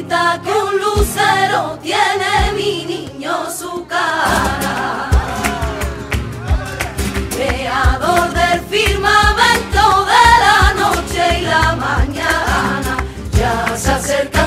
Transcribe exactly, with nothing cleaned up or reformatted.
cuenta que un lucero tiene mi niño su cara. Creador del firmamento de la noche y la mañana, ya se acerca